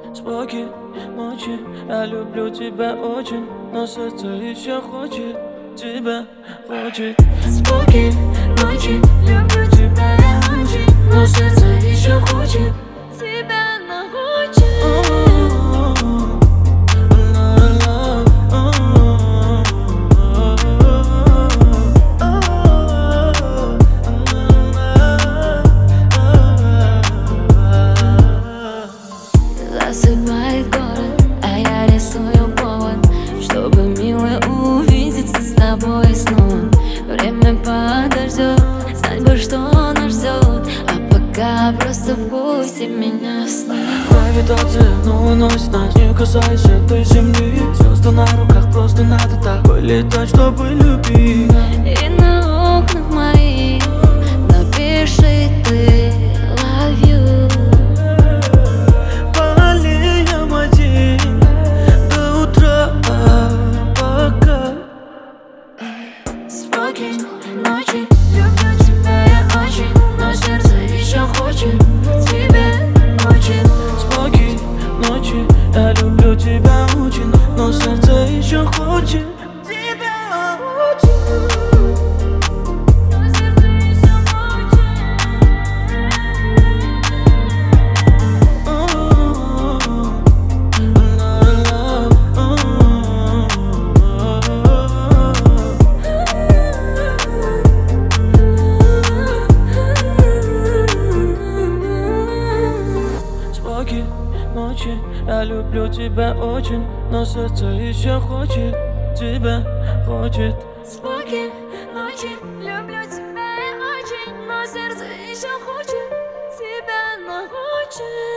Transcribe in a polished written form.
Спокойной ночи, я люблю тебя очень, но сердце еще хочет тебя, хочет. Спокойной ночи, люблю тебя я очень, но сердце еще хочет тебя, но хочет. Засыпает город, а я рисую повод, чтобы, милая, увидеться с тобой снова. Время подождет, знать бы, что нас ждет, а пока просто пусти меня в сны. Гравитация, но уносит нас, не касаясь этой земли. Звезды на руках, просто надо так полетать, чтобы любить. И на окнах моих напиши ты love you. Болеем один до утра, пока. Спокойной ночи, люблю тебя я очень, но сердце еще хочет тебя, хочет. Спокойной ночи, я люблю тебя очень, но сердце еще хочет тебя, очень. Но сердце еще хочет. Спокойной ночи, я люблю тебя очень, но сердце еще хочет тебя, хочет. Спокойной ночи, люблю тебя я очень, но сердце еще хочет тебя, но хочет.